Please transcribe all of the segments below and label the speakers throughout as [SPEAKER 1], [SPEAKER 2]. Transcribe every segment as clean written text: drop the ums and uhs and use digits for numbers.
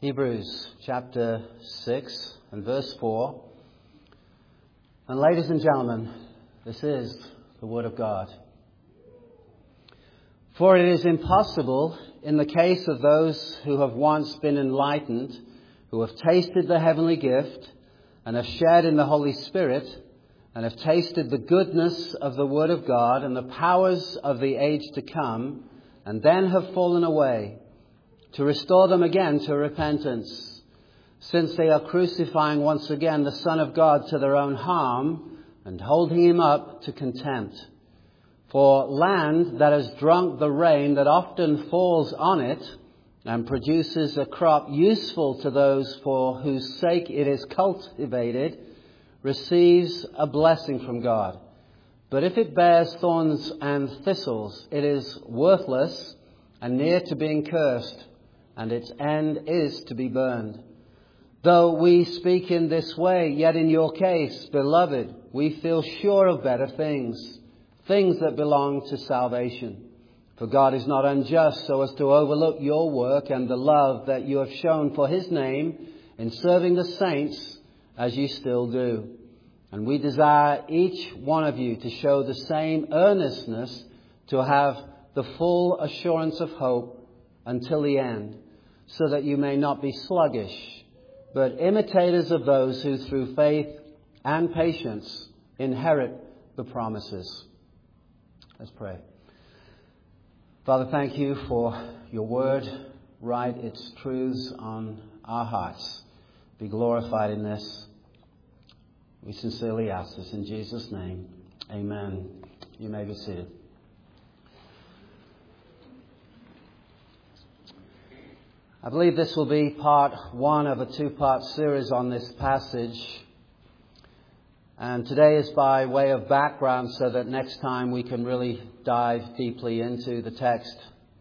[SPEAKER 1] Hebrews chapter 6 and verse 4. And ladies and gentlemen, this is the Word of God. For it is impossible in the case of those who have once been enlightened, who have tasted the heavenly gift and have shared in the Holy Spirit and have tasted the goodness of the Word of God and the powers of the age to come, and then have fallen away, to restore them again to repentance, since they are crucifying once again the Son of God to their own harm and holding him up to contempt. For land that has drunk the rain that often falls on it and produces a crop useful to those for whose sake it is cultivated, receives a blessing from God. But if it bears thorns and thistles, it is worthless and near to being cursed, and its end is to be burned. Though we speak in this way, yet in your case, beloved, we feel sure of better things, things that belong to salvation. For God is not unjust so as to overlook your work and the love that you have shown for his name in serving the saints as you still do. And we desire each one of you to show the same earnestness, to have the full assurance of hope until the end, so that you may not be sluggish, but imitators of those who through faith and patience inherit the promises. Let's pray. Father, thank you for your word. Write its truths on our hearts. Be glorified in this. We sincerely ask this in Jesus' name. Amen. You may be seated. I believe this will be part one of a two-part series on this passage. And today is by way of background so that next time we can really dive deeply into the text.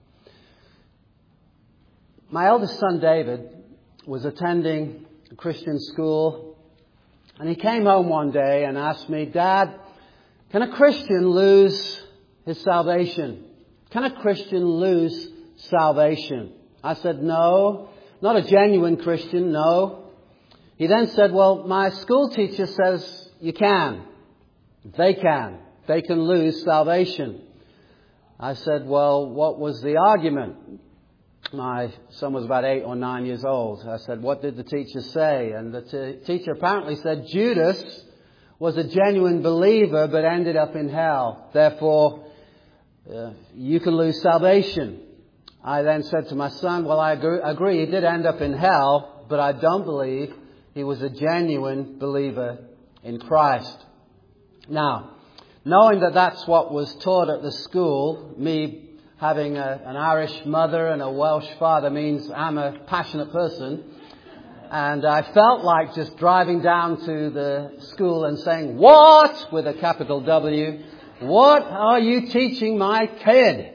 [SPEAKER 1] My eldest son, David, was attending a Christian school, and he came home one day and asked me, "Dad, can a Christian lose his salvation? Can a Christian lose salvation?" I said, "No, not a genuine Christian, no." He then said, "Well, my school teacher says you can. They can. They can lose salvation." I said, "Well, what was the argument?" My son was about 8 or 9 years old. I said, "What did the teacher say?" And the teacher apparently said Judas was a genuine believer but ended up in hell. Therefore, you can lose salvation. I then said to my son, "Well, I agree, he did end up in hell, but I don't believe he was a genuine believer in Christ." Now, knowing that that's what was taught at the school, me having an Irish mother and a Welsh father means I'm a passionate person. And I felt like just driving down to the school and saying, "What?" with a capital W. "What are you teaching my kid?"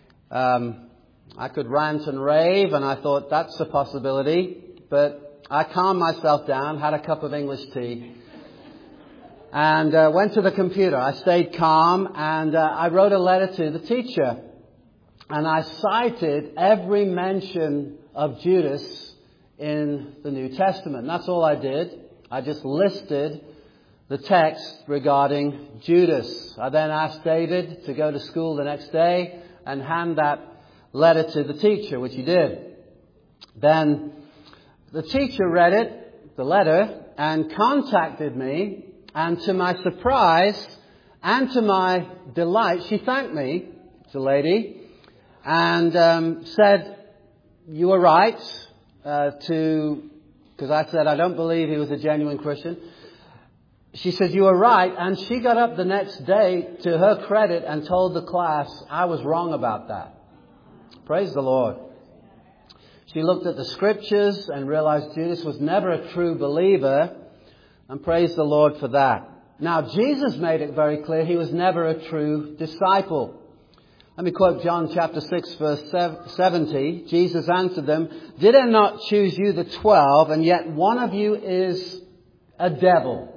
[SPEAKER 1] I could rant and rave, and I thought that's a possibility. But I calmed myself down, had a cup of English tea, and went to the computer. I stayed calm, and I wrote a letter to the teacher. And I cited every mention of Judas in the New Testament. And that's all I did. I just listed the text regarding Judas. I then asked David to go to school the next day and hand that letter to the teacher, which he did. Then the teacher read it, the letter, and contacted me. And to my surprise and to my delight, she thanked me, the lady, and said, "You were right," because I said I don't believe he was a genuine Christian. She said, "You were right," and she got up the next day, to her credit, and told the class I was wrong about that. Praise the Lord. She looked at the scriptures and realized Judas was never a true believer, and praise the Lord for that. Now, Jesus made it very clear he was never a true disciple. Let me quote John chapter 6, verse 70. Jesus answered them, "Did I not choose you the 12, and yet one of you is a devil?"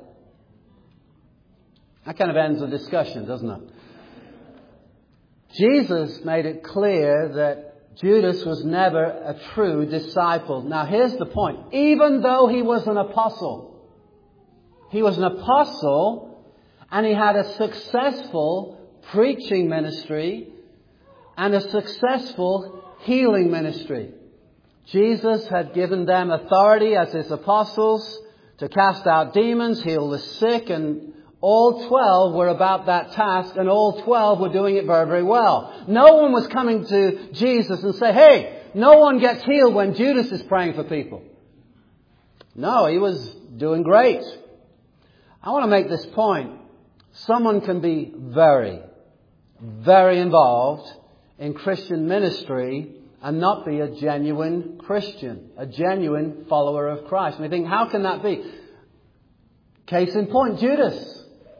[SPEAKER 1] That kind of ends the discussion, doesn't it? Jesus made it clear that Judas was never a true disciple. Now here's the point. Even though he was an apostle and he had a successful preaching ministry and a successful healing ministry. Jesus had given them authority as his apostles to cast out demons, heal the sick, and all 12 were about that task, and all 12 were doing it very, very well. No one was coming to Jesus and say, hey, no one gets healed when Judas is praying for people. No, he was doing great. I want to make this point. Someone can be very, very involved in Christian ministry and not be a genuine Christian, a genuine follower of Christ. And we think, how can that be? Case in point, Judas.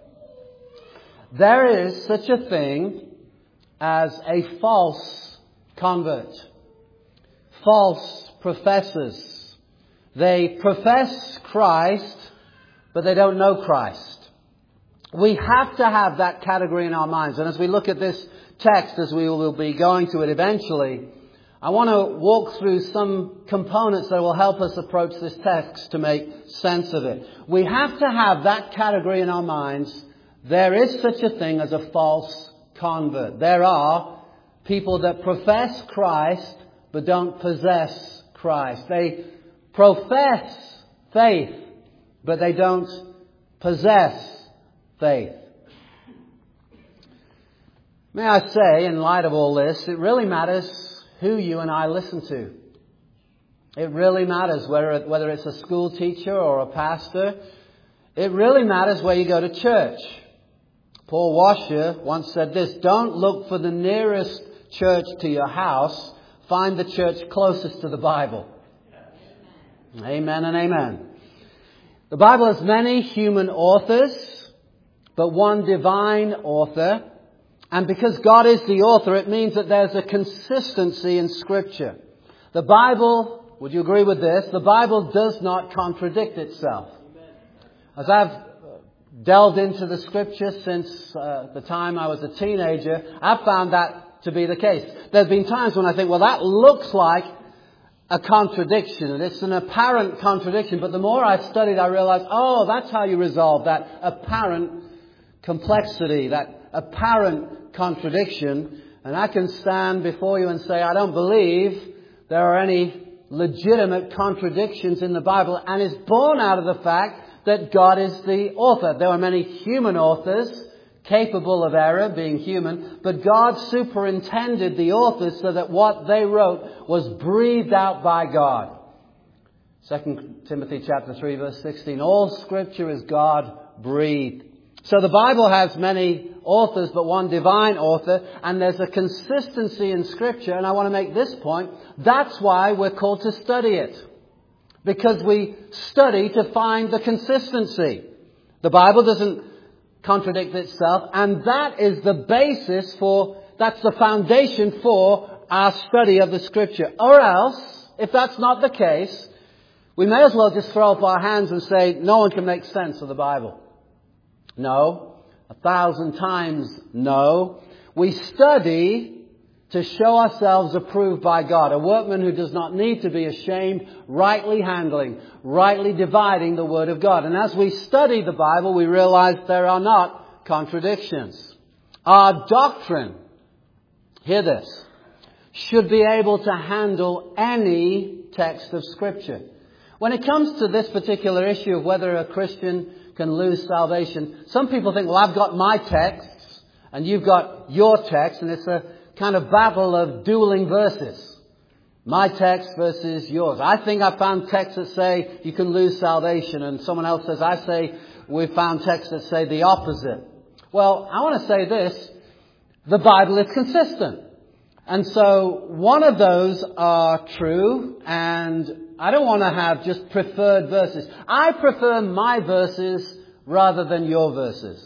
[SPEAKER 1] There is such a thing as a false convert. False professors. They profess Christ, but they don't know Christ. We have to have that category in our minds. And as we look at this text, as we will be going to it eventually, I want to walk through some components that will help us approach this text to make sense of it. We have to have that category in our minds. There is such a thing as a false convert. There are people that profess Christ but don't possess Christ. They profess faith, but they don't possess faith. May I say, in light of all this, it really matters who you and I listen to. It really matters whether it's a school teacher or a pastor. It really matters where you go to church. Paul Washer once said this: don't look for the nearest church to your house. Find the church closest to the Bible. Amen and amen. The Bible has many human authors, but one divine author. And because God is the author, it means that there's a consistency in Scripture. The Bible, would you agree with this? The Bible does not contradict itself. As I've delved into the Scripture since the time I was a teenager, I've found that to be the case. There's been times when I think, well, that looks like a contradiction, and it's an apparent contradiction. But the more I studied, I realized, oh, that's how you resolve that apparent complexity, that apparent contradiction. And I can stand before you and say, I don't believe there are any legitimate contradictions in the Bible, and it's born out of the fact that God is the author. There are many human authors capable of error, being human, but God superintended the authors so that what they wrote was breathed out by God. 2 Timothy chapter 3 verse 16, all Scripture is God breathed. So the Bible has many authors, but one divine author, and there's a consistency in Scripture. And I want to make this point. That's why we're called to study it. Because we study to find the consistency. The Bible doesn't contradict itself, and that is the basis that's the foundation for our study of the Scripture. Or else, if that's not the case, we may as well just throw up our hands and say, no one can make sense of the Bible. No. 1,000 times no. We study to show ourselves approved by God. A workman who does not need to be ashamed, rightly handling, rightly dividing the Word of God. And as we study the Bible, we realize there are not contradictions. Our doctrine, hear this, should be able to handle any text of Scripture. When it comes to this particular issue of whether a Christian can lose salvation, some people think, well, I've got my texts and you've got your text, and it's a kind of battle of dueling verses. My text versus yours. I think I found texts that say you can lose salvation, and someone else says, I say we found texts that say the opposite. Well, I want to say this. The Bible is consistent. And so one of those are true, and I don't want to have just preferred verses. I prefer my verses rather than your verses.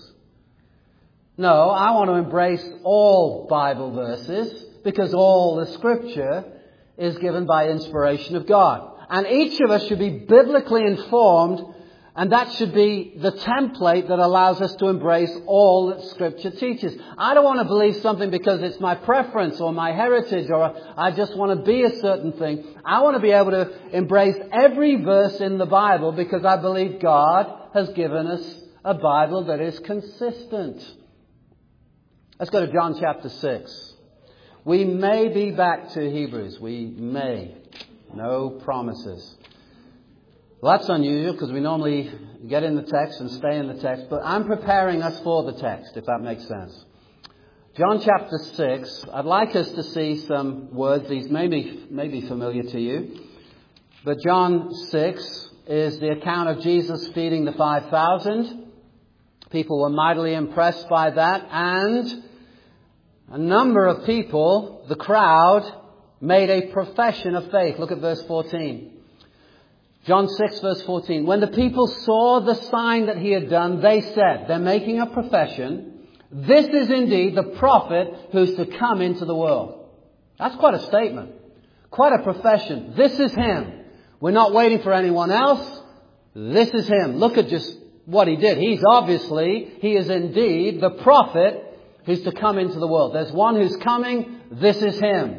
[SPEAKER 1] No, I want to embrace all Bible verses because all the Scripture is given by inspiration of God. And each of us should be biblically informed And that should be the template that allows us to embrace all that Scripture teaches. I don't want to believe something because it's my preference or my heritage or I just want to be a certain thing. I want to be able to embrace every verse in the Bible because I believe God has given us a Bible that is consistent. Let's go to John chapter 6. We may be back to Hebrews. We may. No promises. Well, that's unusual because we normally get in the text and stay in the text. But I'm preparing us for the text, if that makes sense. John chapter 6. I'd like us to see some words. These may be familiar to you. But John 6 is the account of Jesus feeding the 5,000. People were mightily impressed by that. And a number of people, the crowd, made a profession of faith. Look at verse 14. John 6 verse 14. When the people saw the sign that he had done, they said, they're making a profession, this is indeed the prophet who's to come into the world. That's quite a statement. Quite a profession. This is him. We're not waiting for anyone else. This is him. Look at just what he did. He is indeed the prophet who's to come into the world. There's one who's coming. This is him.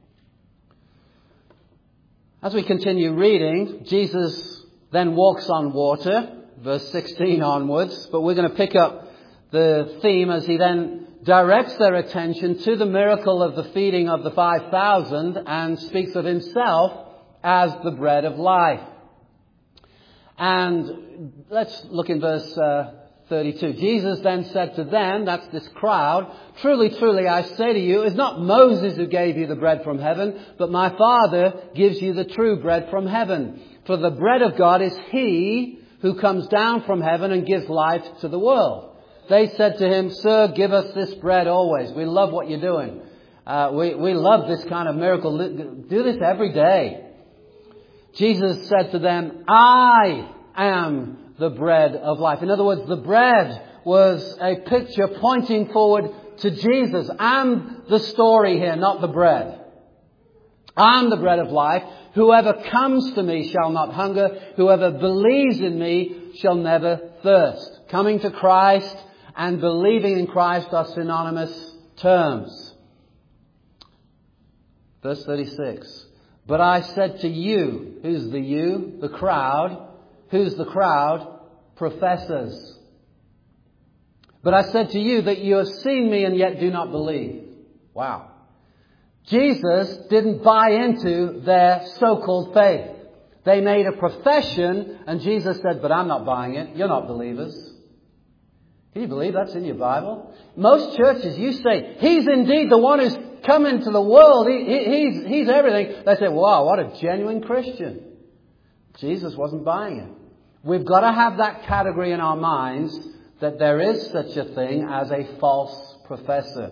[SPEAKER 1] As we continue reading, Jesus then walks on water, verse 16 onwards. But we're going to pick up the theme as he then directs their attention to the miracle of the feeding of the 5,000 and speaks of himself as the bread of life. And let's look in verse 32. Jesus then said to them, that's this crowd, truly, truly, I say to you, it's not Moses who gave you the bread from heaven, but my Father gives you the true bread from heaven. For the bread of God is he who comes down from heaven and gives life to the world. They said to him, Sir, give us this bread always. We love what you're doing. We love this kind of miracle. Do this every day. Jesus said to them, I am the bread of life. In other words, the bread was a picture pointing forward to Jesus. I'm the story here, not the bread. I'm the bread of life. Whoever comes to me shall not hunger. Whoever believes in me shall never thirst. Coming to Christ and believing in Christ are synonymous terms. Verse 36. But I said to you, who's the you? The crowd. Who's the crowd? Professors. But I said to you that you have seen me and yet do not believe. Wow. Jesus didn't buy into their so-called faith. They made a profession and Jesus said, but I'm not buying it. You're not believers. Can you believe that's in your Bible? Most churches, you say, he's indeed the one who's come into the world. He's everything. They say, wow, what a genuine Christian. Jesus wasn't buying it. We've got to have that category in our minds that there is such a thing as a false professor.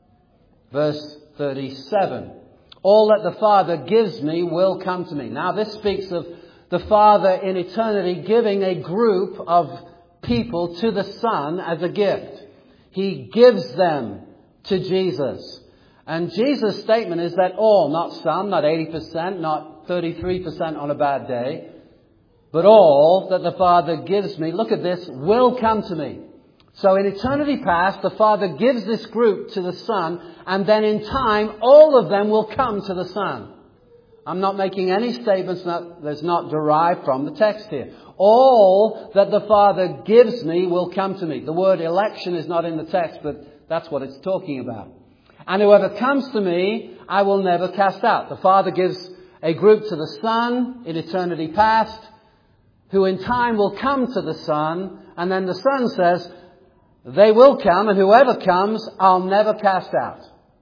[SPEAKER 1] Verse 37. All that the Father gives me will come to me. Now this speaks of the Father in eternity giving a group of people to the Son as a gift. He gives them to Jesus. And Jesus' statement is that all, not some, not 80%, not 33% on a bad day, but all that the Father gives me, look at this, will come to me. So in eternity past, the Father gives this group to the Son, and then in time, all of them will come to the Son. I'm not making any statements that's not derived from the text here. All that the Father gives me will come to me. The word election is not in the text, but that's what it's talking about. And whoever comes to me, I will never cast out. The Father gives a group to the Son in eternity past, who in time will come to the Son, and then the Son says, they will come, and whoever comes, I'll never cast out.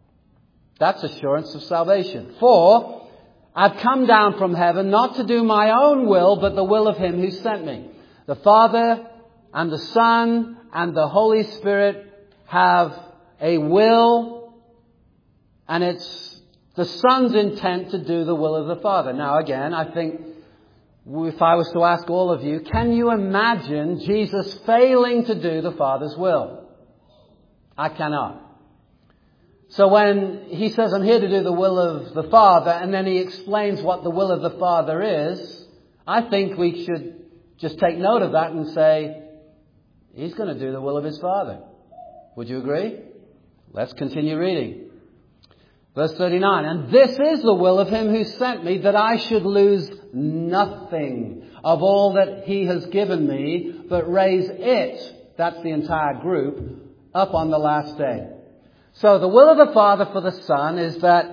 [SPEAKER 1] That's assurance of salvation. For I've come down from heaven not to do my own will, but the will of him who sent me. The Father and the Son and the Holy Spirit have a will, and it's the Son's intent to do the will of the Father. Now again, I think if I was to ask all of you, can you imagine Jesus failing to do the Father's will? I cannot. So when he says, I'm here to do the will of the Father, and then he explains what the will of the Father is, I think we should just take note of that and say, he's going to do the will of his Father. Would you agree? Let's continue reading. Verse 39, and this is the will of him who sent me, that I should lose nothing of all that he has given me, but raise it, that's the entire group, up on the last day. So the will of the Father for the Son is that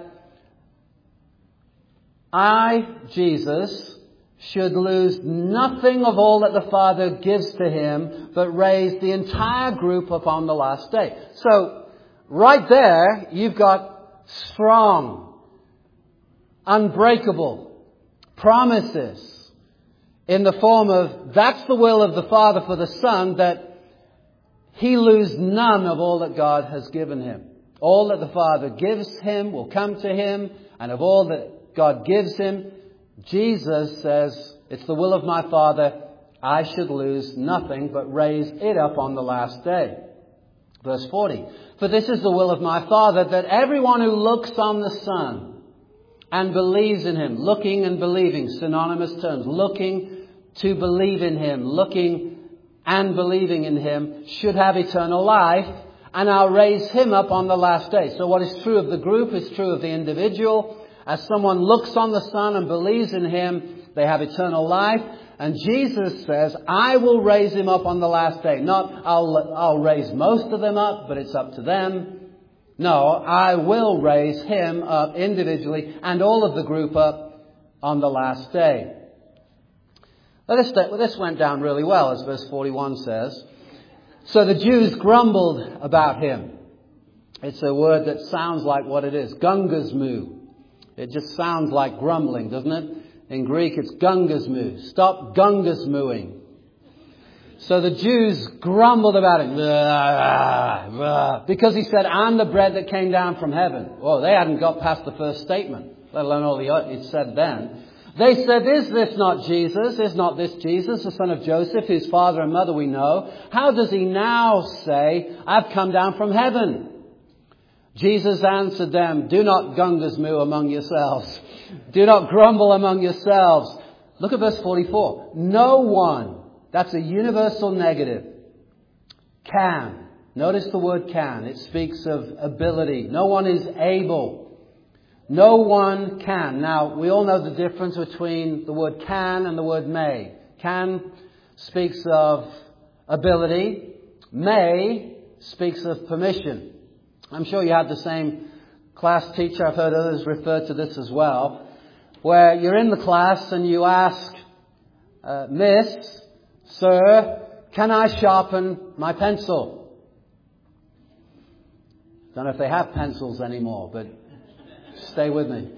[SPEAKER 1] I, Jesus, should lose nothing of all that the Father gives to him, but raise the entire group up on the last day. So right there, you've got strong, unbreakable promises in the form of, that's the will of the Father for the Son, that he lose none of all that God has given him. All that the Father gives him will come to him, and of all that God gives him, Jesus says, it's the will of my Father, I should lose nothing, but raise it up on the last day. Verse 40, for this is the will of my Father, that everyone who looks on the Son and believes in him, looking and believing, synonymous terms, looking to believe in him, looking and believing in him, should have eternal life, and I'll raise him up on the last day. So what is true of the group is true of the individual. As someone looks on the Son and believes in him, they have eternal life. And Jesus says, I will raise him up on the last day. Not, I'll raise most of them up, but it's up to them. No, I will raise him up individually and all of the group up on the last day. This went down really well, as verse 41 says. So the Jews grumbled about him. It's a word that sounds like what it is. Gungasmu. It just sounds like grumbling, doesn't it? In Greek, it's gungasmu. Stop gungasmuing. So the Jews grumbled about him. Because he said, I'm the bread that came down from heaven. Well, they hadn't got past the first statement, let alone all it said then. They said, is this not Jesus? Is not this Jesus, the son of Joseph, whose father and mother we know? How does he now say, I've come down from heaven? Jesus answered them, do not gungasmu among yourselves. Do not grumble among yourselves. Look at verse 44. No one, that's a universal negative, can. Notice the word can. It speaks of ability. No one is able. No one can. Now, we all know the difference between the word can and the word may. Can speaks of ability. May speaks of permission. I'm sure you had the same class teacher. I've heard others refer to this as well. Where you're in the class and you ask, Miss, Sir, can I sharpen my pencil? Don't know if they have pencils anymore, but stay with me.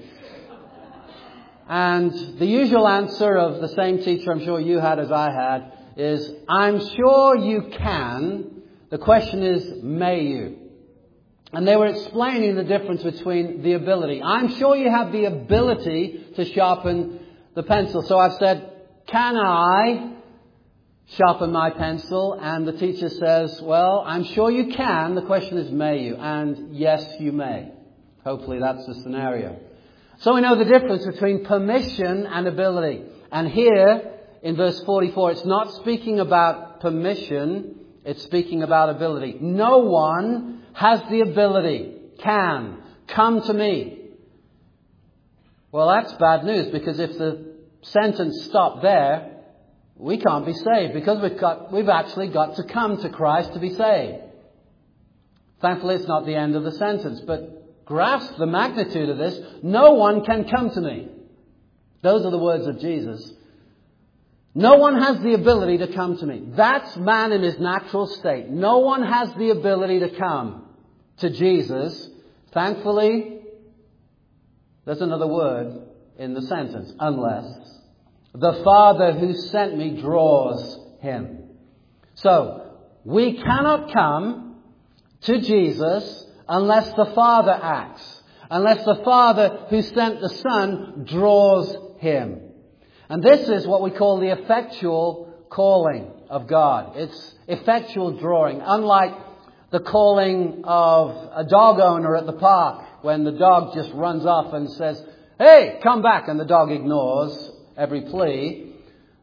[SPEAKER 1] And the usual answer of the same teacher I'm sure you had as I had is, I'm sure you can. The question is, may you? And they were explaining the difference between the ability. I'm sure you have the ability to sharpen the pencil. So I've said, can I sharpen my pencil? And the teacher says, well, I'm sure you can. The question is, may you? And yes, you may. Hopefully that's the scenario. So we know the difference between permission and ability. And here in verse 44, it's not speaking about permission. It's speaking about ability. No one has the ability, can, come to me. Well, that's bad news, because if the sentence stopped there, we can't be saved, because we've actually got to come to Christ to be saved. Thankfully, it's not the end of the sentence, but grasp the magnitude of this. No one can come to me. Those are the words of Jesus. No one has the ability to come to me. That's man in his natural state. No one has the ability to come to Jesus. Thankfully, there's another word in the sentence. Unless the Father who sent me draws him. So, we cannot come to Jesus unless the Father acts. Unless the Father who sent the Son draws him. And this is what we call the effectual calling of God. It's effectual drawing. Unlike the calling of a dog owner at the park, when the dog just runs off and says, hey, come back, and the dog ignores every plea.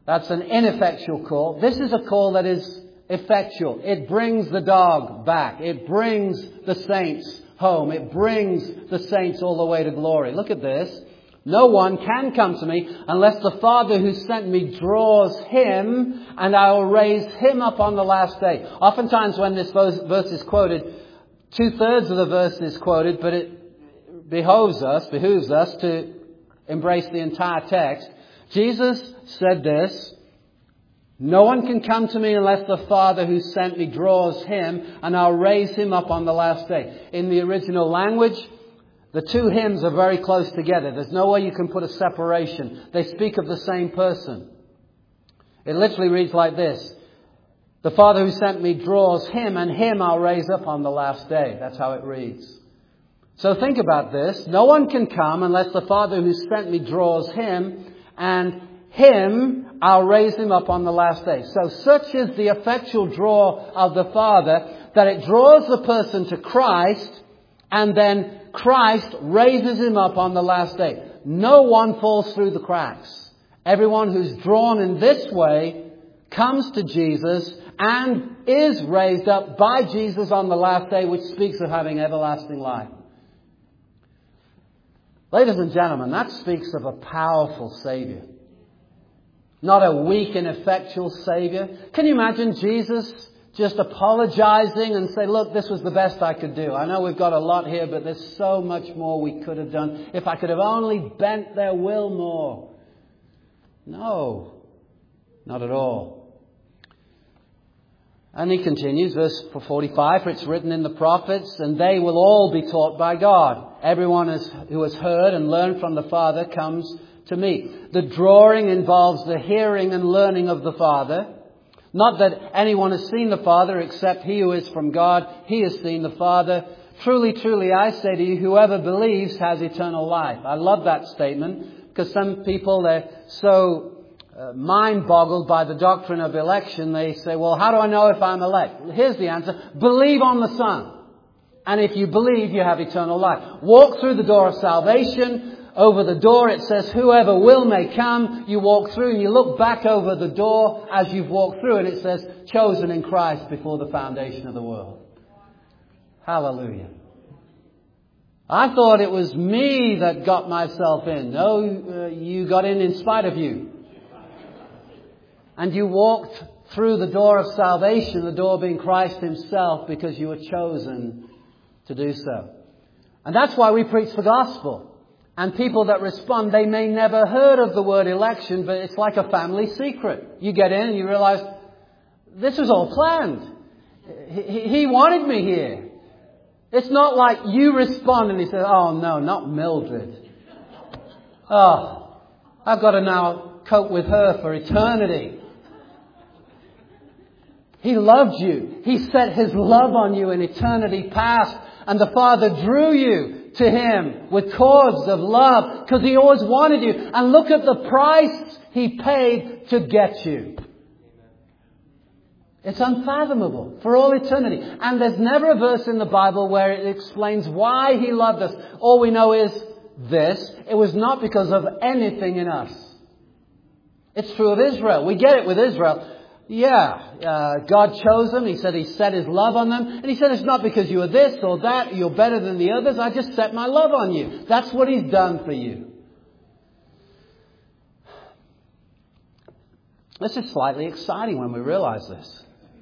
[SPEAKER 1] That's an ineffectual call. This is a call that is effectual. It brings the dog back. It brings the saints home. It brings the saints all the way to glory. Look at this. No one can come to me unless the Father who sent me draws him, and I will raise him up on the last day. Oftentimes when this verse is quoted, 2/3 of the verse is quoted, but it behooves us to embrace the entire text. Jesus said this: no one can come to me unless the Father who sent me draws him, and I'll raise him up on the last day. In the original language, the two hymns are very close together. There's no way you can put a separation. They speak of the same person. It literally reads like this: the Father who sent me draws him, and him I'll raise up on the last day. That's how it reads. So think about this. No one can come unless the Father who sent me draws him, and him I'll raise him up on the last day. So such is the effectual draw of the Father that it draws the person to Christ, and then Christ raises him up on the last day. No one falls through the cracks. Everyone who's drawn in this way comes to Jesus and is raised up by Jesus on the last day, which speaks of having everlasting life. Ladies and gentlemen, that speaks of a powerful Savior. Not a weak, ineffectual Savior. Can you imagine Jesus just apologizing and say, look, this was the best I could do. I know we've got a lot here, but there's so much more we could have done. If I could have only bent their will more. No, not at all. And he continues, verse 45, for it's written in the prophets, and they will all be taught by God. Everyone who has heard and learned from the Father comes to me. The drawing involves the hearing and learning of the Father. Not that anyone has seen the Father except he who is from God. He has seen the Father. Truly, truly, I say to you, whoever believes has eternal life. I love that statement because some people, they're so mind-boggled by the doctrine of election. They say, well, how do I know if I'm elect? Here's the answer. Believe on the Son. And if you believe, you have eternal life. Walk through the door of salvation. Over the door it says, whoever will may come. You walk through and you look back over the door as you've walked through and it says, chosen in Christ before the foundation of the world. Hallelujah. I thought it was me that got myself in. No, you got in spite of you. And you walked through the door of salvation, the door being Christ himself, because you were chosen to do so. And that's why we preach the gospel. And people that respond, they may never heard of the word election, but it's like a family secret. You get in and you realize, this was all planned. He wanted me here. It's not like you respond and he says, oh no, not Mildred. Oh, I've got to now cope with her for eternity. He loved you. He set his love on you in eternity past. And the Father drew you to him with cords of love because he always wanted you. And look at the price he paid to get you. It's unfathomable for all eternity. And there's never a verse in the Bible where it explains why he loved us. All we know is this. It was not because of anything in us. It's true of Israel. We get it with Israel. Yeah, God chose them. He said he set his love on them. And he said it's not because you are this or that, you're better than the others. I just set my love on you. That's what he's done for you. This is slightly exciting when we realize this.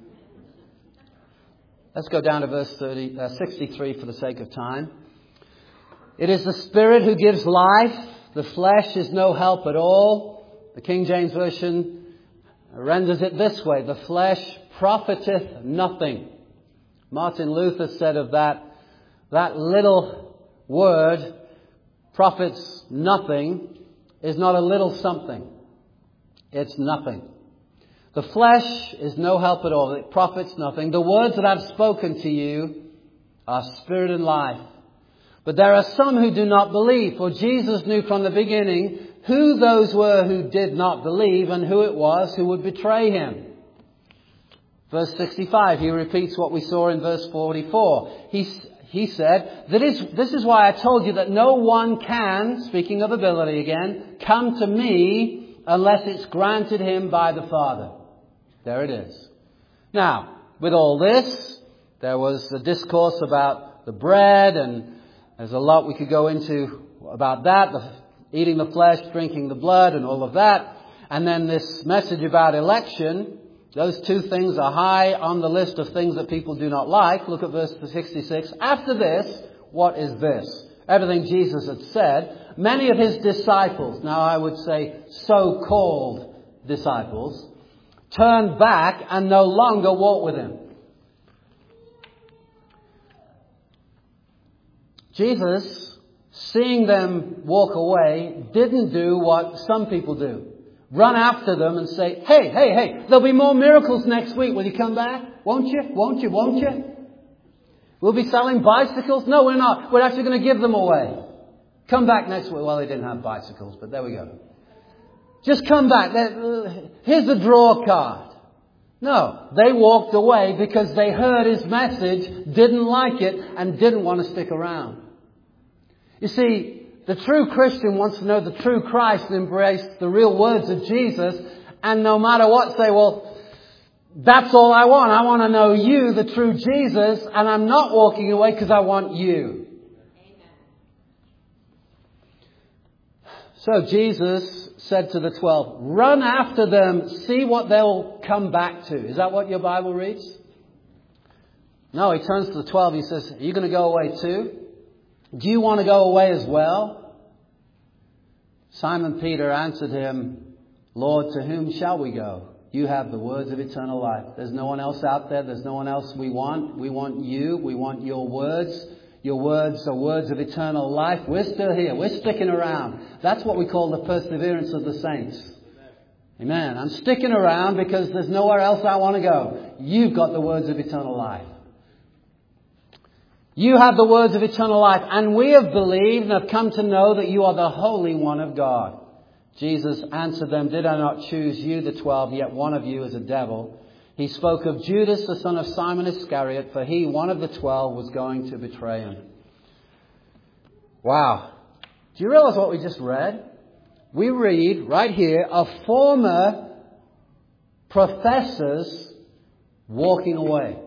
[SPEAKER 1] Let's go down to verse 63 for the sake of time. It is the Spirit who gives life. The flesh is no help at all. The King James Version renders it this way: the flesh profiteth nothing. Martin Luther said of that little word, profits nothing, is not a little something. It's nothing. The flesh is no help at all. It profits nothing. The words that I've spoken to you are spirit and life. But there are some who do not believe, for Jesus knew from the beginning who those were who did not believe and who it was who would betray him. Verse 65, he repeats what we saw in verse 44. He said, this is why I told you that no one can, speaking of ability again, come to me unless it's granted him by the Father. There it is. Now, with all this, there was a discourse about the bread, and there's a lot we could go into about that, eating the flesh, drinking the blood, and all of that. And then this message about election. Those two things are high on the list of things that people do not like. Look at verse 66. After this, what is this? Everything Jesus had said. Many of his disciples, now I would say so-called disciples, turned back and no longer walked with him. Jesus, seeing them walk away, didn't do what some people do. Run after them and say, hey, there'll be more miracles next week. Will you come back? Won't you? We'll be selling bicycles? No, we're not. We're actually going to give them away. Come back next week. Well, they didn't have bicycles, but there we go. Just come back. Here's the draw card. No, they walked away because they heard his message, didn't like it, and didn't want to stick around. You see, the true Christian wants to know the true Christ and embrace the real words of Jesus, and no matter what, say, well, that's all I want. I want to know you, the true Jesus, and I'm not walking away because I want you. Amen. So Jesus said to the 12, run after them, see what they'll come back to. Is that what your Bible reads? No, he turns to the 12, he says, are you going to go away too? Do you want to go away as well? Simon Peter answered him, Lord, to whom shall we go? You have the words of eternal life. There's no one else out there. There's no one else we want. We want you. We want your words. Your words are words of eternal life. We're still here. We're sticking around. That's what we call the perseverance of the saints. Amen. I'm sticking around because there's nowhere else I want to go. You've got the words of eternal life. You have the words of eternal life, and we have believed and have come to know that you are the Holy One of God. Jesus answered them, did I not choose you, the 12, yet one of you is a devil? He spoke of Judas, the son of Simon Iscariot, for he, one of the 12, was going to betray him. Wow. Do you realize what we just read? We read right here of former professors walking away.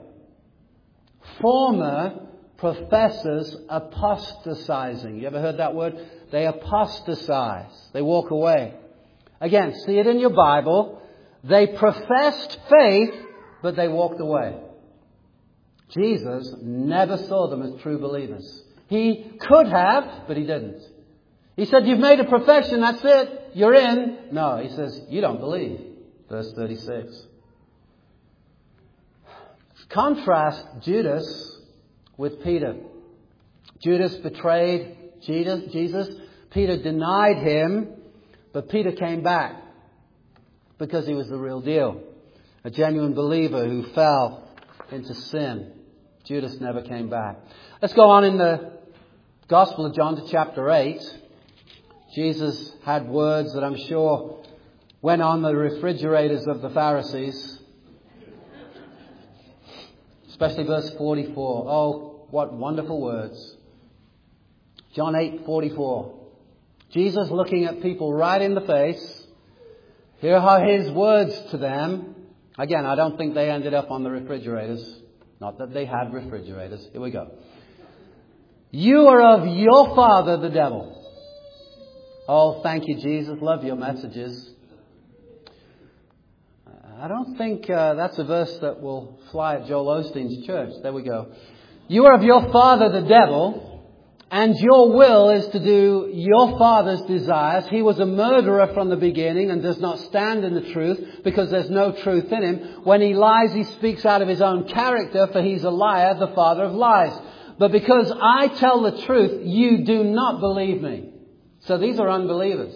[SPEAKER 1] Former professors apostatizing. You ever heard that word? They apostatize. They walk away. Again, see it in your Bible. They professed faith, but they walked away. Jesus never saw them as true believers. He could have, but he didn't. He said, you've made a profession, that's it. You're in. No, he says, you don't believe. Verse 36. Contrast Judas with Peter. Judas betrayed Jesus. Peter denied him, but Peter came back because he was the real deal. A genuine believer who fell into sin. Judas never came back. Let's go on in the Gospel of John to chapter 8. Jesus had words that I'm sure went on the refrigerators of the Pharisees. Especially verse 44. Oh, what wonderful words. John 8:44. Jesus looking at people right in the face. Here are his words to them. Again, I don't think they ended up on the refrigerators. Not that they had refrigerators. Here we go. You are of your father, the devil. Oh, thank you, Jesus. Love your messages. I don't think that's a verse that will fly at Joel Osteen's church. There we go. You are of your father, the devil, and your will is to do your father's desires. He was a murderer from the beginning and does not stand in the truth because there's no truth in him. When he lies, he speaks out of his own character, for he's a liar, the father of lies. But because I tell the truth, you do not believe me. So these are unbelievers.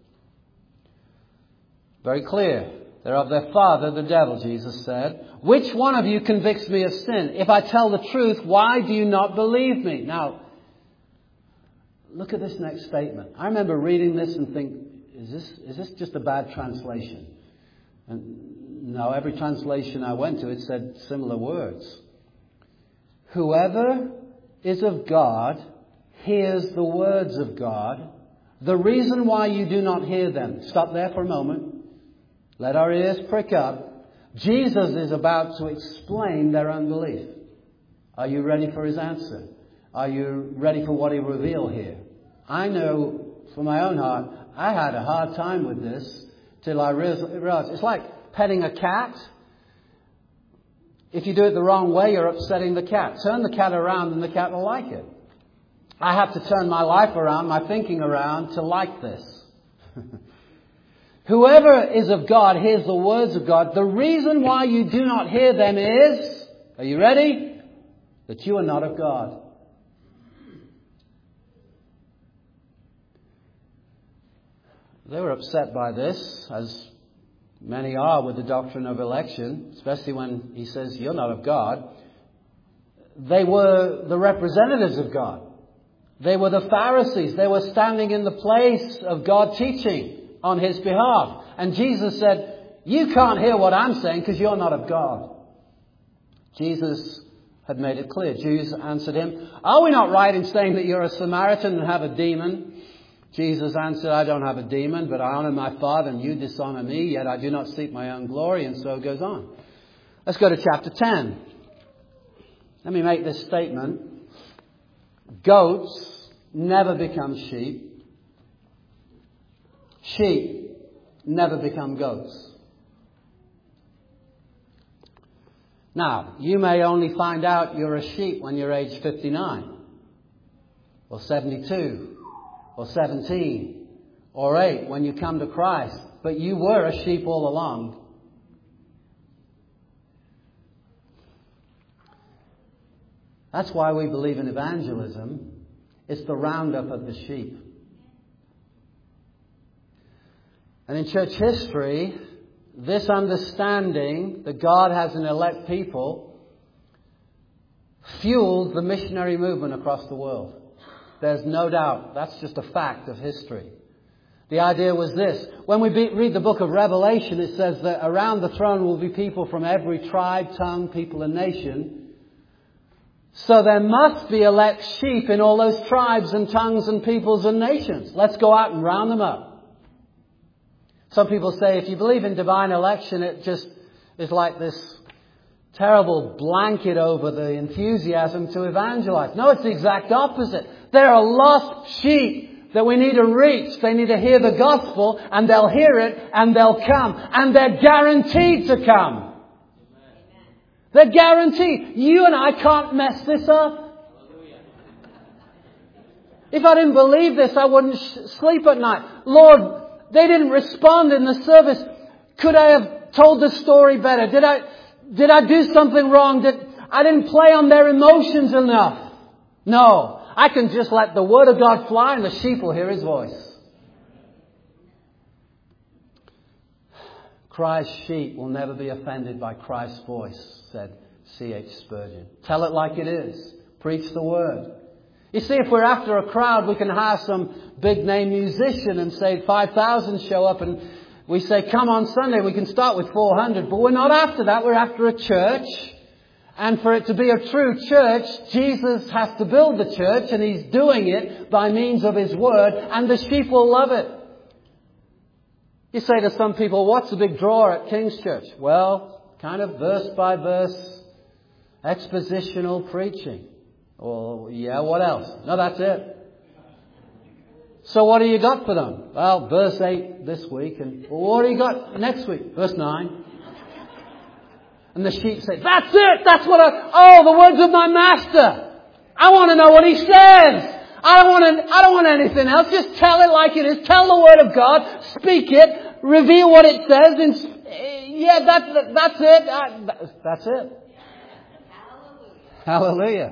[SPEAKER 1] Very clear. They're of their father, the devil, Jesus said. Which one of you convicts me of sin? If I tell the truth, why do you not believe me? Now, look at this next statement. I remember reading this and think, is this just a bad translation? And no, every translation I went to, it said similar words. Whoever is of God hears the words of God. The reason why you do not hear them. Stop there for a moment. Let our ears prick up. Jesus is about to explain their unbelief. Are you ready for his answer? Are you ready for what he revealed here? I know from my own heart, I had a hard time with this till I realized it's like petting a cat. If you do it the wrong way, you're upsetting the cat. Turn the cat around and the cat will like it. I have to turn my life around, my thinking around to like this. Whoever is of God hears the words of God. The reason why you do not hear them is, are you ready? That you are not of God. They were upset by this, as many are with the doctrine of election, especially when he says you're not of God. They were the representatives of God. They were the Pharisees. They were standing in the place of God teaching on his behalf. And Jesus said, you can't hear what I'm saying because you're not of God. Jesus had made it clear. Jews answered him, are we not right in saying that you're a Samaritan and have a demon? Jesus answered, I don't have a demon, but I honor my Father and you dishonor me, yet I do not seek my own glory. And so it goes on. Let's go to chapter 10. Let me make this statement. Goats never become sheep. Sheep never become goats. Now, you may only find out you're a sheep when you're age 59 or 72 or 17 or 8 when you come to Christ. But you were a sheep all along. That's why we believe in evangelism. It's the roundup of the sheep. And in church history, this understanding that God has an elect people fueled the missionary movement across the world. There's no doubt. That's just a fact of history. The idea was this. When we read the book of Revelation, it says that around the throne will be people from every tribe, tongue, people and nation. So there must be elect sheep in all those tribes and tongues and peoples and nations. Let's go out and round them up. Some people say if you believe in divine election, it just is like this terrible blanket over the enthusiasm to evangelize. No, it's the exact opposite. There are lost sheep that we need to reach. They need to hear the gospel, and they'll hear it and they'll come. And they're guaranteed to come. They're guaranteed. You and I can't mess this up. If I didn't believe this, I wouldn't sleep at night. Lord, they didn't respond in the service. Could I have told the story better? Did I do something wrong? I didn't play on their emotions enough. No. I can just let the word of God fly and the sheep will hear his voice. Christ's sheep will never be offended by Christ's voice, said C.H. Spurgeon. Tell it like it is. Preach the word. You see, if we're after a crowd, we can hire some big name musician and say 5,000 show up, and we say, come on Sunday. We can start with 400, but we're not after that. We're after a church. And for it to be a true church, Jesus has to build the church, and he's doing it by means of his word, and the sheep will love it. You say to some people, what's the big draw at King's Church? Well, kind of verse by verse, expositional preaching. Or, yeah, what else? No, that's it. So what do you got for them? Well, verse 8 this week. And what do you got next week? Verse 9. And the sheep say, that's it! That's what the words of my master! I want to know what he says! I don't want anything else. Just tell it like it is. Tell the word of God. Speak it. Reveal what it says. And yeah, that's it. That's it. Hallelujah.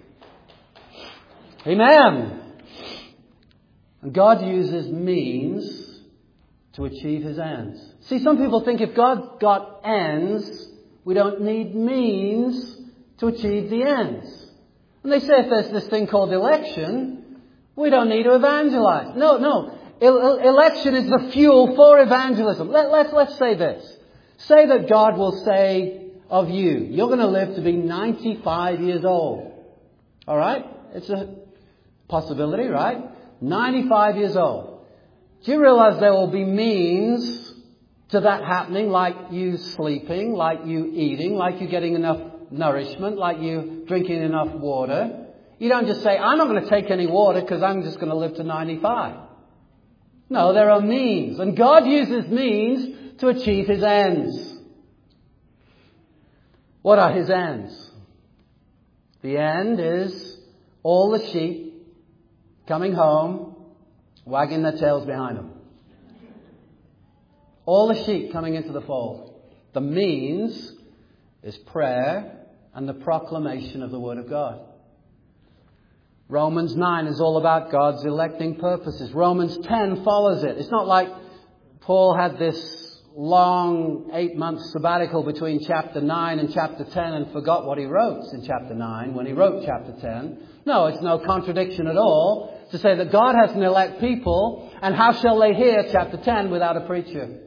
[SPEAKER 1] Amen. And God uses means to achieve his ends. See, some people think if God got ends, we don't need means to achieve the ends. And they say if there's this thing called election, we don't need to evangelize. No. Election is the fuel for evangelism. Let's say this. Say that God will say of you, you're going to live to be 95 years old. All right? It's a possibility, right? 95 years old. Do you realize there will be means to that happening, like you sleeping, like you eating, like you getting enough nourishment, like you drinking enough water? You don't just say, I'm not going to take any water because I'm just going to live to 95. No, there are means. And God uses means to achieve His ends. What are His ends? The end is all the sheep coming home, wagging their tails behind them. All the sheep coming into the fold. The means is prayer and the proclamation of the Word of God. Romans 9 is all about God's electing purposes. Romans 10 follows it. It's not like Paul had this long 8-month sabbatical between chapter 9 and chapter 10 and forgot what he wrote in chapter 9 when he wrote chapter 10. No, it's no contradiction at all to say that God has an elect people, and how shall they hear chapter 10 without a preacher?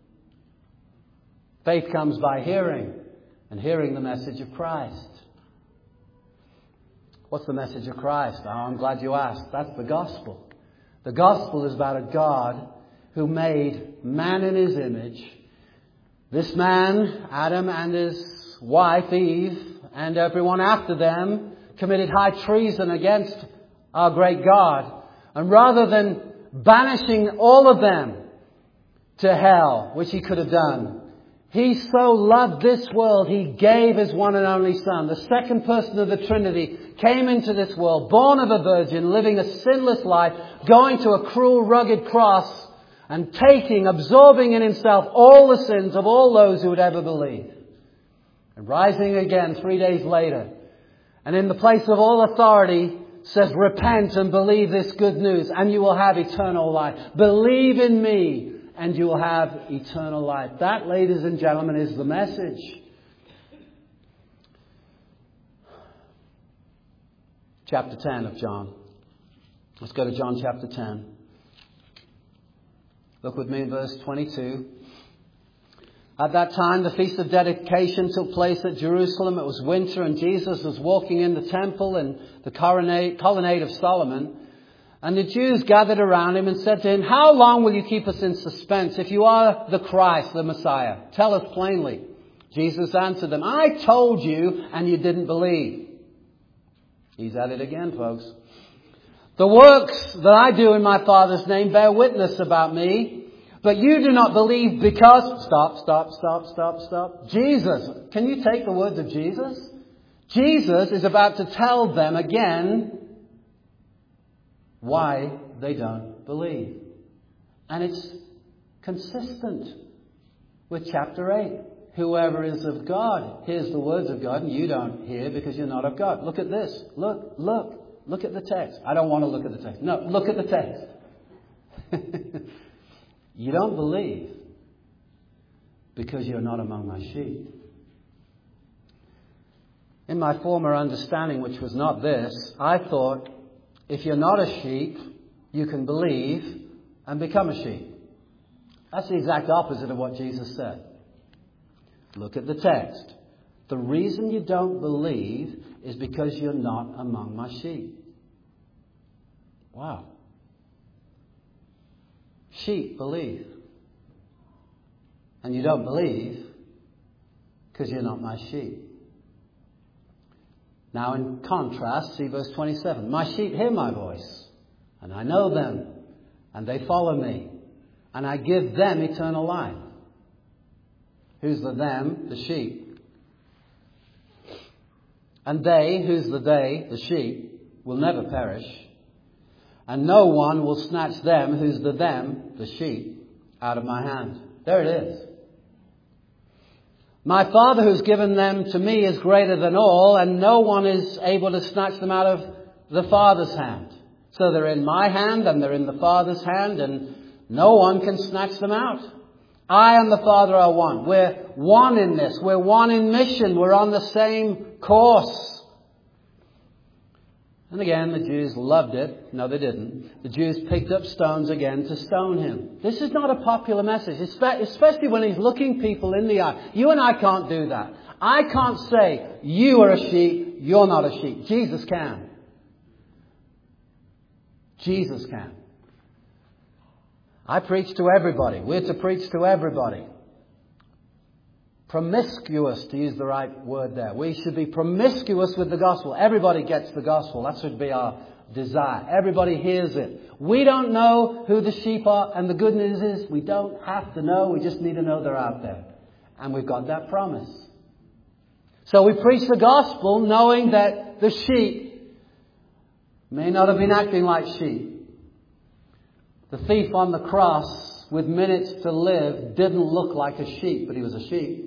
[SPEAKER 1] Faith comes by hearing, and hearing the message of Christ. What's the message of Christ? Oh, I'm glad you asked. That's the gospel. The gospel is about a God who made man in His image. This man, Adam, and his wife, Eve, and everyone after them committed high treason against our great God. And rather than banishing all of them to hell, which He could have done, He so loved this world, He gave His one and only Son. The second person of the Trinity came into this world, born of a virgin, living a sinless life, going to a cruel, rugged cross, and absorbing in Himself all the sins of all those who would ever believe. And rising again 3 days later. And in the place of all authority says, repent and believe this good news and you will have eternal life. Believe in me and you will have eternal life. That, ladies and gentlemen, is the message. Chapter 10 of John. Let's go to John chapter 10. Look with me in verse 22. At that time, the Feast of Dedication took place at Jerusalem. It was winter and Jesus was walking in the temple in the colonnade of Solomon. And the Jews gathered around Him and said to Him, how long will you keep us in suspense? If you are the Christ, the Messiah, tell us plainly. Jesus answered them, I told you and you didn't believe. He's at it again, folks. The works that I do in my Father's name bear witness about me, but you do not believe because... Stop. Jesus. Can you take the words of Jesus? Jesus is about to tell them again why they don't believe. And it's consistent with chapter 8. Whoever is of God hears the words of God, and you don't hear because you're not of God. Look at this. Look at the text. I don't want to look at the text. No, look at the text. You don't believe because you're not among my sheep. In my former understanding, which was not this, I thought if you're not a sheep, you can believe and become a sheep. That's the exact opposite of what Jesus said. Look at the text. The reason you don't believe is because you're not among my sheep. Wow. Sheep believe. And you don't believe because you're not my sheep. Now in contrast, see verse 27. My sheep hear my voice, and I know them, and they follow me, and I give them eternal life. Who's the them? The sheep. And they, who's the they? The sheep, will never perish. And no one will snatch them, who's the them? The sheep, out of my hand. There it is. My Father who's given them to me is greater than all, and no one is able to snatch them out of the Father's hand. So they're in my hand and they're in the Father's hand, and no one can snatch them out. I and the Father are one. We're one in this. We're one in mission. We're on the same course. And again, the Jews loved it. No, they didn't. The Jews picked up stones again to stone Him. This is not a popular message, especially when He's looking people in the eye. You and I can't do that. I can't say, you are a sheep, you're not a sheep. Jesus can. Jesus can. I preach to everybody. We're to preach to everybody. Promiscuous, to use the right word there. We should be promiscuous with the gospel. Everybody gets the gospel. That should be our desire. Everybody hears it. We don't know who the sheep are, and the good news is we don't have to know. We just need to know they're out there. And we've got that promise. So we preach the gospel knowing that the sheep may not have been acting like sheep. The thief on the cross with minutes to live didn't look like a sheep, but he was a sheep.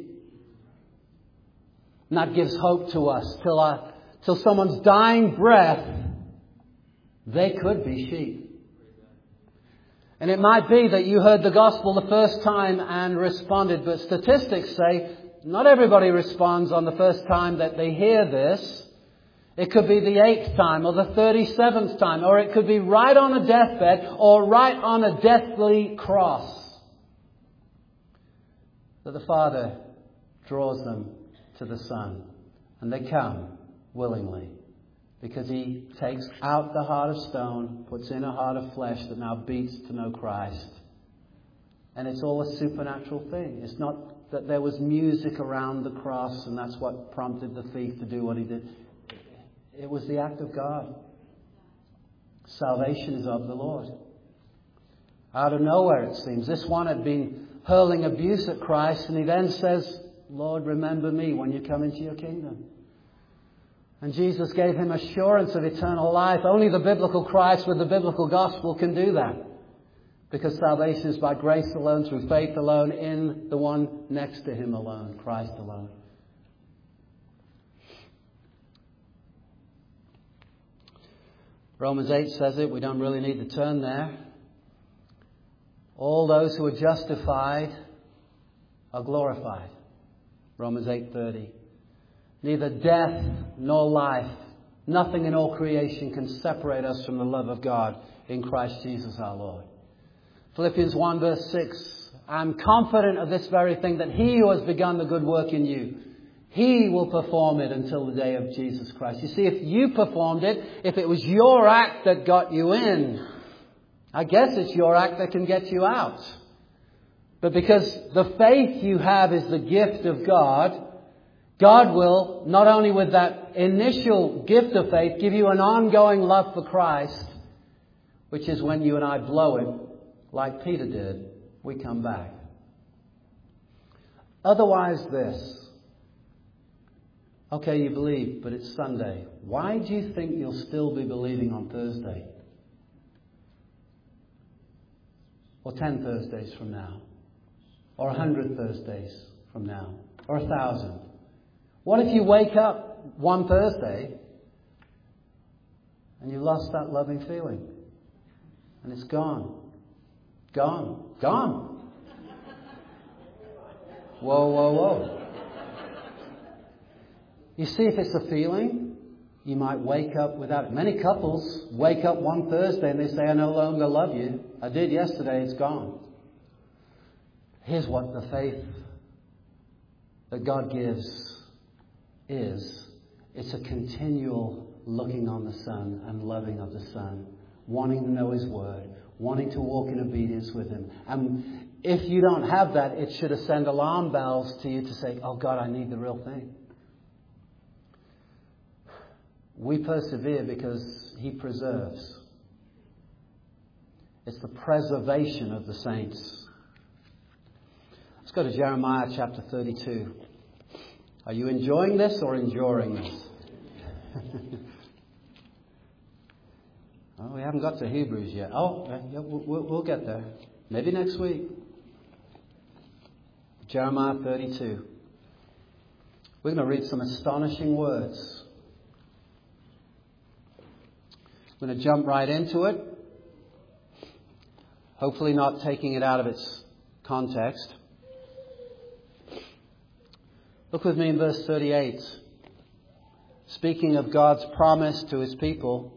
[SPEAKER 1] And that gives hope to us till someone's dying breath, they could be sheep. And it might be that you heard the gospel the first time and responded, but statistics say not everybody responds on the first time that they hear this. It could be the 8th time or the 37th time, or it could be right on a deathbed or right on a deathly cross that the Father draws them to the Son. And they come willingly because He takes out the heart of stone, puts in a heart of flesh that now beats to know Christ. And it's all a supernatural thing. It's not that there was music around the cross and that's what prompted the thief to do what he did. It was the act of God. Salvation is of the Lord. Out of nowhere, it seems. This one had been hurling abuse at Christ, and he then says, Lord, remember me when you come into your kingdom. And Jesus gave him assurance of eternal life. Only the biblical Christ with the biblical gospel can do that. Because salvation is by grace alone, through faith alone, in the one next to him alone, Christ alone. Romans 8 says it. We don't really need to turn there. All those who are justified are glorified. Romans 8:30. Neither death nor life, nothing in all creation can separate us from the love of God in Christ Jesus our Lord. Philippians 1 verse 6. I'm confident of this very thing, that He who has begun the good work in you, He will perform it until the day of Jesus Christ. You see, if you performed it, if it was your act that got you in, I guess it's your act that can get you out. But because the faith you have is the gift of God, God will, not only with that initial gift of faith, give you an ongoing love for Christ, which is when you and I blow it, like Peter did, we come back. Otherwise this. Okay, you believe, but it's Sunday. Why do you think you'll still be believing on Thursday? Or 10 Thursdays from now? Or 100 Thursdays from now? Or 1,000? What if you wake up one Thursday and you lost that loving feeling? And it's gone. Gone. Gone. Whoa, whoa, whoa. You see, if it's a feeling, you might wake up without it. Many couples wake up one Thursday and they say, I no longer love you. I did yesterday, it's gone. Here's what the faith that God gives is. It's a continual looking on the Son and loving of the Son, wanting to know His Word, wanting to walk in obedience with Him. And if you don't have that, it should send alarm bells to you to say, oh God, I need the real thing. We persevere because He preserves. It's the preservation of the saints. Let's go to Jeremiah chapter 32. Are you enjoying this or enduring this? Oh, we haven't got to Hebrews yet. Oh, yeah, we'll get there. Maybe next week. Jeremiah 32. We're going to read some astonishing words. I'm going to jump right into it. Hopefully not taking it out of its context. Look with me in verse 38. Speaking of God's promise to His people.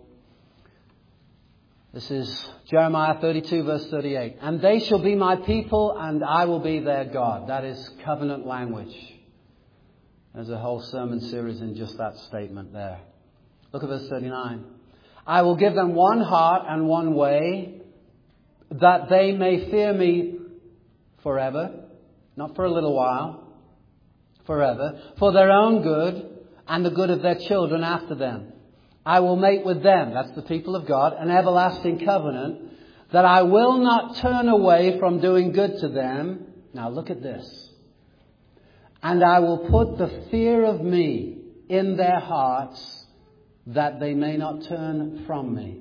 [SPEAKER 1] This is Jeremiah 32 verse 38. And they shall be my people and I will be their God. That is covenant language. There's a whole sermon series in just that statement there. Look at verse 39. I will give them one heart and one way, that they may fear me forever, not for a little while, forever, for their own good and the good of their children after them. I will make with them," that's the people of God, "an everlasting covenant, that I will not turn away from doing good to them." Now look at this. "And I will put the fear of me in their hearts, that they may not turn from me."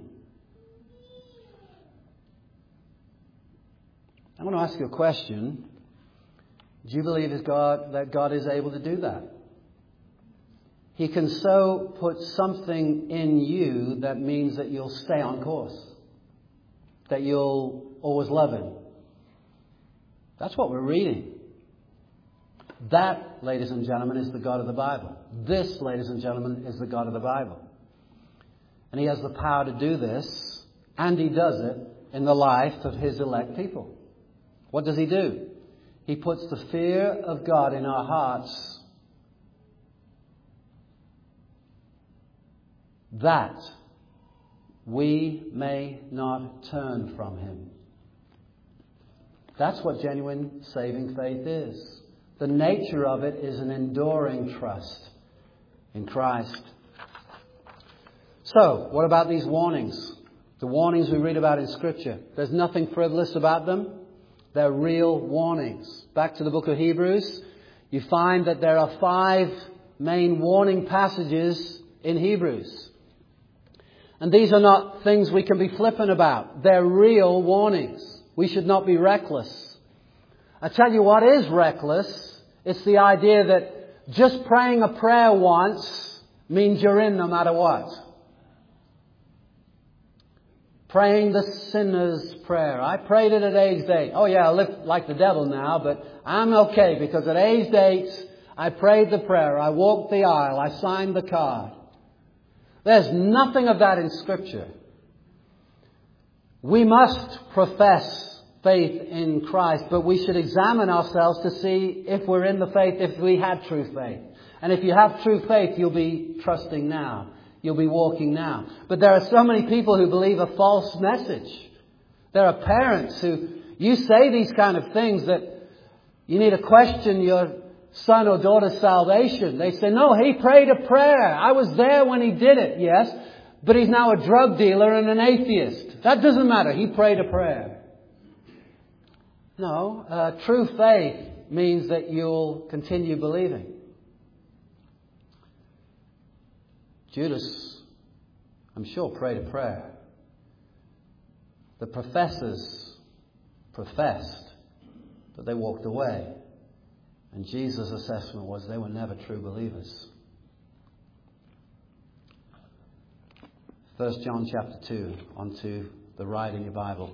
[SPEAKER 1] I want to ask you a question. Do you believe that God is able to do that? He can so put something in you that means that you'll stay on course, that you'll always love Him. That's what we're reading. That, ladies and gentlemen, is the God of the Bible. This, ladies and gentlemen, is the God of the Bible. And He has the power to do this, and He does it in the life of His elect people. What does He do? He puts the fear of God in our hearts, that we may not turn from Him. That's what genuine saving faith is. The nature of it is an enduring trust in Christ. So, what about these warnings? The warnings we read about in Scripture. There's nothing frivolous about them. They're real warnings. Back to the book of Hebrews, you find that there are 5 main warning passages in Hebrews. And these are not things we can be flippant about. They're real warnings. We should not be reckless. I tell you what is reckless. It's the idea that just praying a prayer once means you're in no matter what. Praying the sinner's prayer. I prayed it at age 8. Oh yeah, I live like the devil now, but I'm okay because at age 8, I prayed the prayer. I walked the aisle. I signed the card. There's nothing of that in Scripture. We must profess faith in Christ, but we should examine ourselves to see if we're in the faith, if we had true faith. And if you have true faith, you'll be trusting now. You'll be walking now. But there are so many people who believe a false message. There are parents who, you say these kind of things that you need to question your son or daughter's salvation. They say, "No, he prayed a prayer. I was there when he did it." Yes, but he's now a drug dealer and an atheist. That doesn't matter. He prayed a prayer. No, true faith means that you'll continue believing. Judas, I'm sure, prayed a prayer. The professors professed, but they walked away. And Jesus' assessment was they were never true believers. 1 John chapter 2, onto the right in your Bible.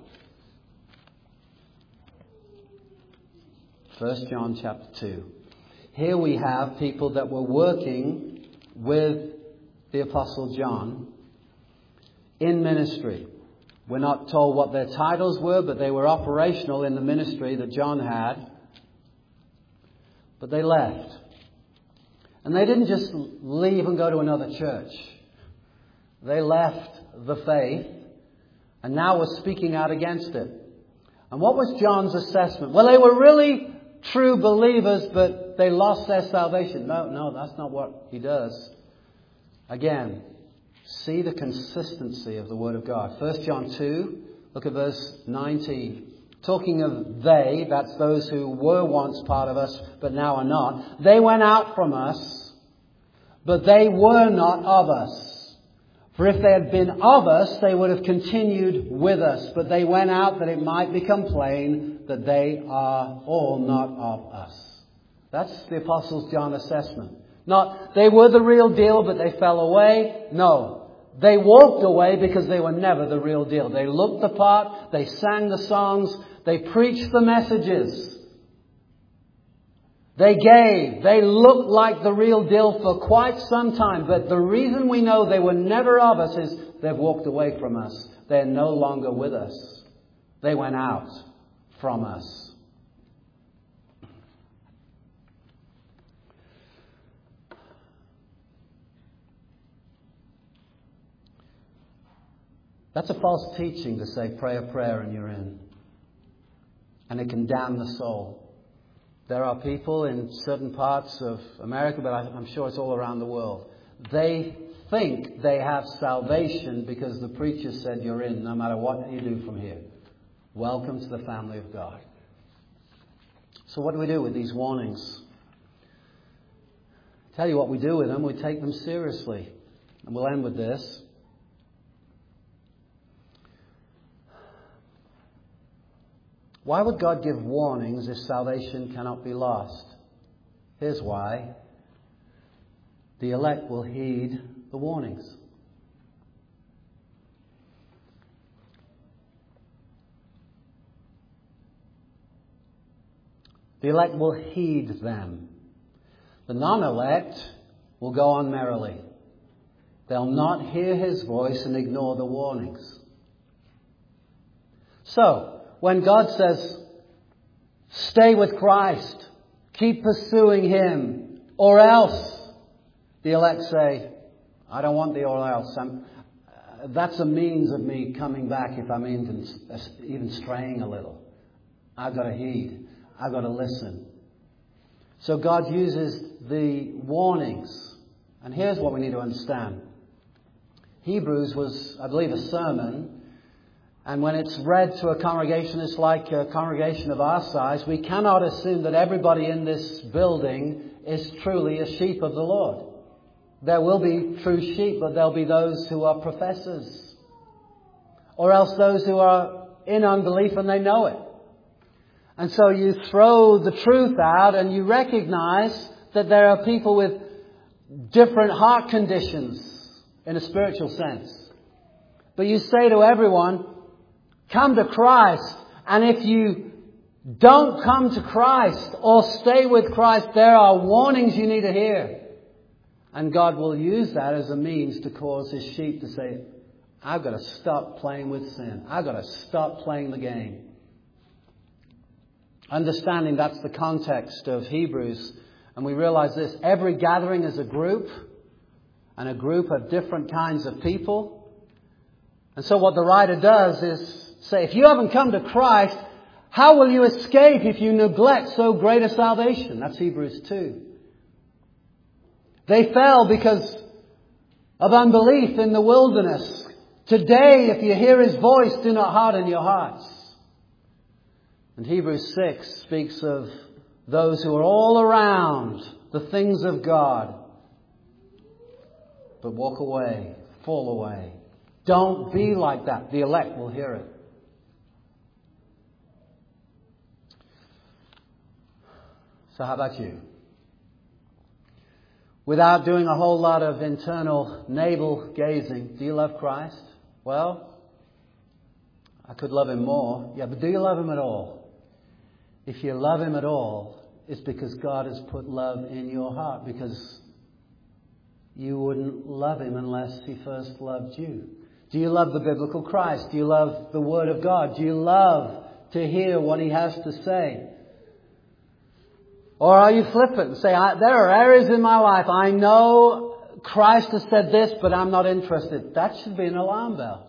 [SPEAKER 1] 1 John chapter 2. Here we have people that were working with the Apostle John in ministry. We're not told what their titles were, but they were operational in the ministry that John had. But they left. And they didn't just leave and go to another church. They left the faith and now were speaking out against it. And what was John's assessment? Well, they were really true believers, but they lost their salvation. No, that's not what he does. Again, see the consistency of the Word of God. 1 John 2, look at verse 19. Talking of they, that's those who were once part of us, but now are not. They went out from us, but they were not of us. For if they had been of us, they would have continued with us. But they went out that it might become plain that they are all not of us. That's the Apostle John's assessment. Not they were the real deal, but they fell away. No. They walked away because they were never the real deal. They looked the part. They sang the songs. They preached the messages. They gave. They looked like the real deal for quite some time. But the reason we know they were never of us is they've walked away from us. They're no longer with us. They went out from us. That's a false teaching to say pray a prayer and you're in. And it can damn the soul. There are people in certain parts of America, but I'm sure it's all around the world. They think they have salvation because the preacher said you're in no matter what you do from here. Welcome to the family of God. So what do we do with these warnings? I'll tell you what we do with them. We take them seriously. And we'll end with this. Why would God give warnings if salvation cannot be lost? Here's why. The elect will heed the warnings. The elect will heed them. The non-elect will go on merrily. They'll not hear His voice and ignore the warnings. So, when God says, stay with Christ, keep pursuing Him, or else, the elect say, I don't want the or else. That's a means of me coming back if I'm even straying a little. I've got to heed. I've got to listen. So God uses the warnings. And here's what we need to understand. Hebrews was, I believe, a sermon. And when it's read to a congregation, it's like a congregation of our size. We cannot assume that everybody in this building is truly a sheep of the Lord. There will be true sheep, but there'll be those who are professors. Or else those who are in unbelief and they know it. And so you throw the truth out and you recognize that there are people with different heart conditions in a spiritual sense. But you say to everyone, come to Christ. And if you don't come to Christ or stay with Christ, there are warnings you need to hear. And God will use that as a means to cause His sheep to say, I've got to stop playing with sin. I've got to stop playing the game. Understanding that's the context of Hebrews. And we realize this. Every gathering is a group. And a group of different kinds of people. And so what the writer does is say, if you haven't come to Christ, how will you escape if you neglect so great a salvation? That's Hebrews 2. They fell because of unbelief in the wilderness. Today, if you hear His voice, do not harden your hearts. And Hebrews 6 speaks of those who are all around the things of God, but walk away, fall away. Don't be like that. The elect will hear it. So how about you? Without doing a whole lot of internal navel gazing, do you love Christ? Well, I could love Him more. Yeah, but do you love Him at all? If you love Him at all, it's because God has put love in your heart, because you wouldn't love Him unless He first loved you. Do you love the biblical Christ? Do you love the Word of God? Do you love to hear what He has to say? Or are you flippant and say, there are areas in my life, I know Christ has said this, but I'm not interested. That should be an alarm bell.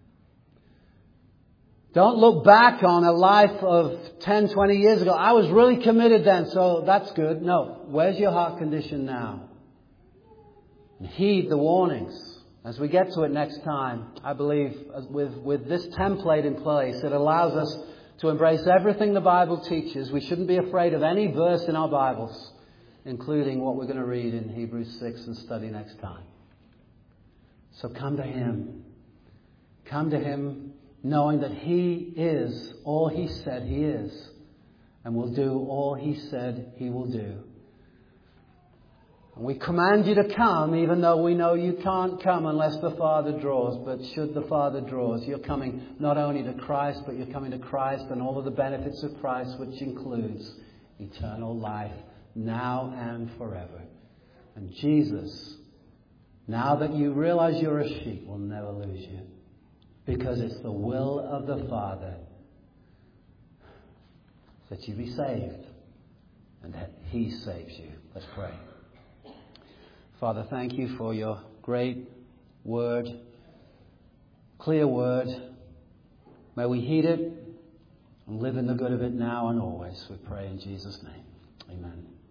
[SPEAKER 1] Don't look back on a life of 10, 20 years ago. I was really committed then, so that's good. No. Where's your heart condition now? Heed the warnings. As we get to it next time, I believe with this template in place, it allows us to embrace everything the Bible teaches. We shouldn't be afraid of any verse in our Bibles, including what we're going to read in Hebrews 6 and study next time. So come to Him. Come to Him knowing that He is all He said He is, and will do all He said He will do. And we command you to come, even though we know you can't come unless the Father draws. But should the Father draws, you're coming not only to Christ, but you're coming to Christ and all of the benefits of Christ, which includes eternal life now and forever. And Jesus, now that you realize you're a sheep, will never lose you. Because it's the will of the Father that you be saved and that He saves you. Let's pray. Father, thank you for your great word, clear word. May we heed it and live in the good of it now and always. We pray in Jesus' name. Amen.